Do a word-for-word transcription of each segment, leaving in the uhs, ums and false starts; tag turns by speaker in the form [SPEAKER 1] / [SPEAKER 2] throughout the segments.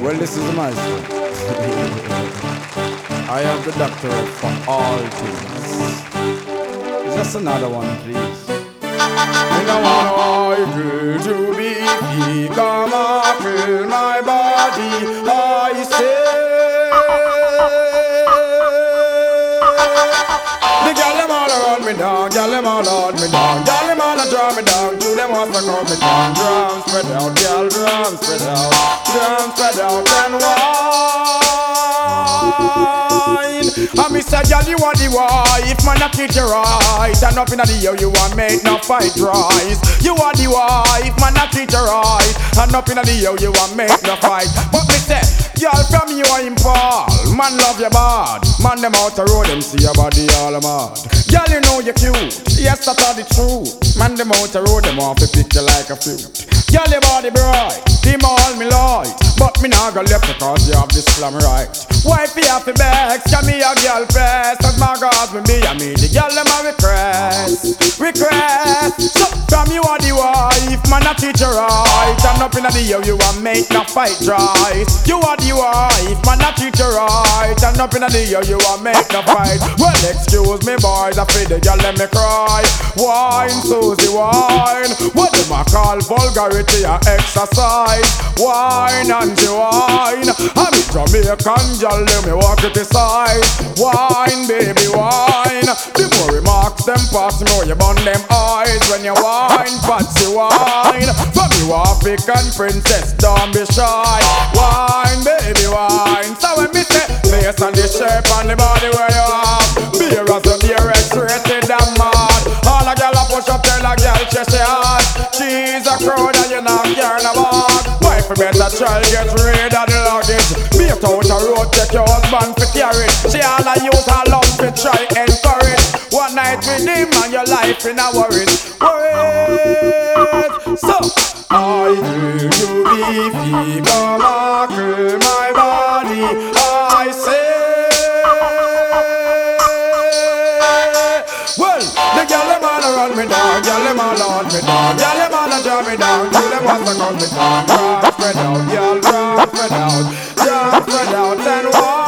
[SPEAKER 1] Well, this is my story. I have the doctorate for all things. Just another one, please. We don't want you to be free. Come and fill my body. I say. The gal them all around me down, gal them all around me down, gal them all a draw me down. To them want to come me down. Drum spread out, gal drum spread out, drum spread out and wine. I miss a gal you want the wife, man I treat you right. And up inna the year you want make no fight rise. You want the wife, man I treat you right. And up inna the year you want make no fight. But me say, y'all from you are in Paul. Man love you bad. Man them out the road, them see your body all mad. Girl you know you cute, yes that's all the truth. Man them out the road, them want to pick you like a fruit. Girl your body bright, them all me light. But me nah go left because you have this slam right. Wife you have to vex, can me a girl press. As my God me be, I mean the girl them a request, request. So from you are the wife, man I treat you right. And up inna the year you want make no fight rise. You are the wife, man I treat you right. And up inna the year you want make no fight. Well excuse me boys, I feel the girl let me cry. Wine Susie wine, what them a call vulgarity and exercise. Wine and the wine, I'm a Jamaican girl let me walk it aside. Wine baby wine, the more remarks them pass me more you burn them eyes. When you wine fancy wine, from you African princess don't be shy. Wine baby wine, so when me say face and the shape and the body where you have, beer as a beer X-rated and mad. All a girl a push up tell a girl she she hot. She's a crowd and you not care no about. Wife better try get rid of the luggage. Beat out a road take your husband for carry. She all a use her love to try encourage. One night with him and your life in a worries. Worries. So I do to be free. Come and kill my body. I say. Well, the girl them all run me down, girl them all on me down, girl them all draw me down, till them want to cut me down. Drum spread out, girl, drum spread out, drum spread out and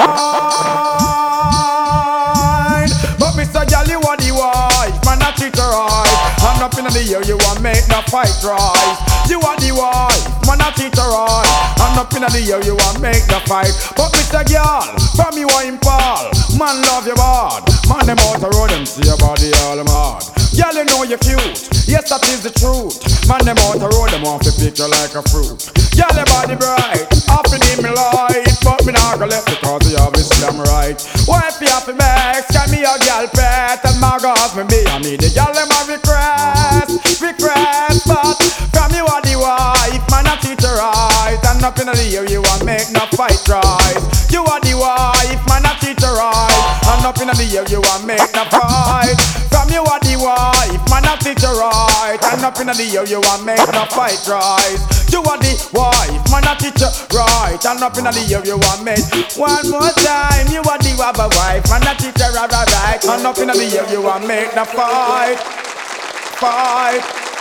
[SPEAKER 1] wine. But Mister Girl, you are the wife, man I treat her right. And up inna the year you want make no fight rise. You are the wife, man I treat her right. And up inna the year you want make no fight. But Mister Girl, from you are in Paul, man love you bad. Man them out the road, them see your body all mad. Girl you know you cute, yes that is the truth. Man them out the road, them want to pick you like a fruit. Girl your body bright, off in me light. But me not go left because you have this damn right. Wife you have to vex, can me a girl pet. And my God me be, I mean the girl them a request, request. But from you are the wife, man I treat you right. And up in the year you want make no fight rise. You are the wife, man I treat you right. And up in the year you want make no fight. From you are the wife, man I treat you right. And up in the year you want make no fight rise. You are the wife, man I treat you right. And up in the year you want make one more time. You are the wife, man I treat you right. And up in the year you want make no fight, fight.